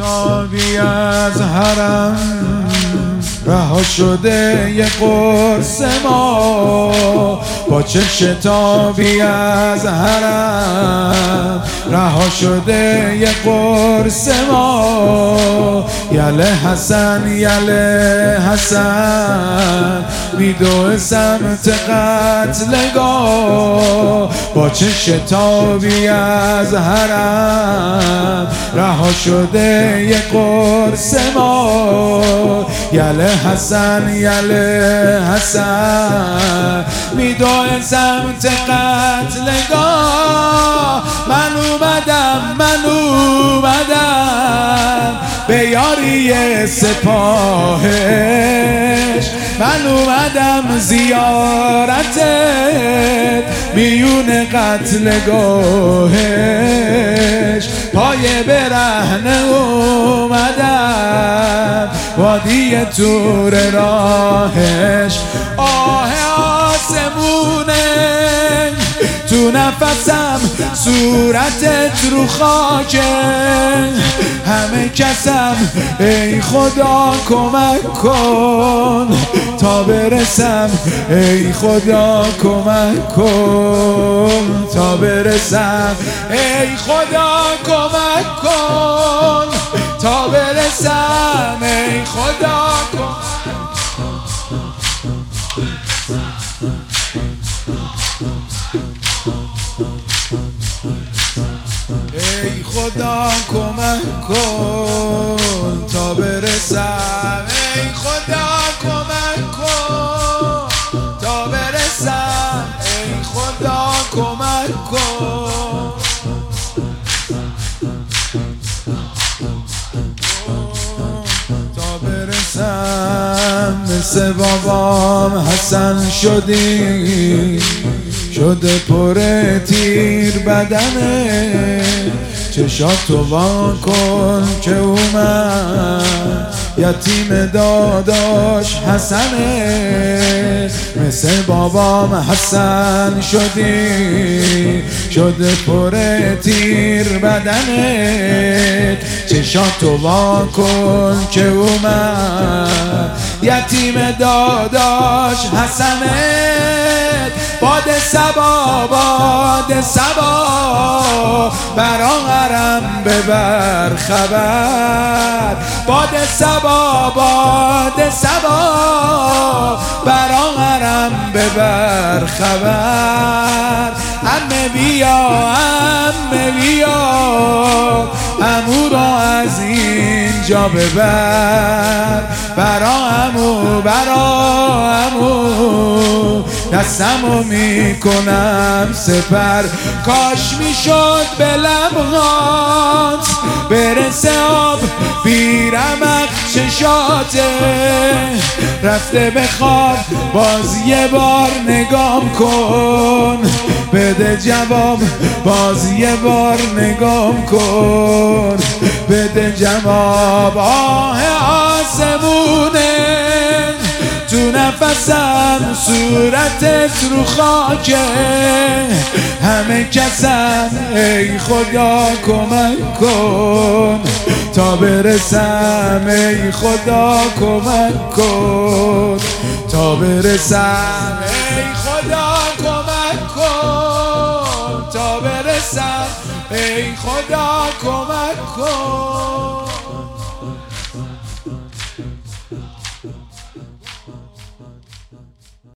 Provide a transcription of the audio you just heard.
شتابی از حرم رها شده یه قرص ما، با چه شتابی از حرم رها شده یه قرص ما. یله حسن یله حسن میدوه سمت قتلگاه، با چه شتابی از حرم رها شده یه قرص ما. یله حسن یله حسن میدوه سمت قتلگاه. من اومدم به یاری سپاهش، من اومدم زیارتت میون قتلگاهش. پای برهنه اومدم وادی تور راهش. آه آسمونه تو نفسم صورتت رو خاکه، همه کسم ای خدا کمک کن تا برسم، ای خدا کمک کن تا برسم، ای خدا کمک کن تا برسم، ای خدا کمک. ای خدا کمک کن تا برسم، ای خدا کمک کن تا برسم، ای خدا کمک کن تا برسم. مثل بابام حسن شدی، شده پر تیر بدنه، چشاتو وا کن که اومد یتیم داداش حسنه. مثل بابام حسن شدی، شده پر تیر بدنه، چشاتو وا کن که اومد یتیم داداش حسنه. باد صبا برا حرم ببر خبر، باد صبا برا حرم ببر خبر. عمه بیا عمو را از اینجا ببر، برا عمو دستمو میکنم سپر. کاش میشد به لبهات برسه آب بی رمق چشاته، رفته بخواب باز یه بار نگام کن، بده جواب باز یه بار نگام کن، بده جواب. آه آسمونه تو نفسم صورتت رو خاکه، همه کسم ای خدا کمک کن تا برسم، ای خدا کمک کن تا برسم، ای خدا کمک کن تا برسم، ای خدا کمک کن.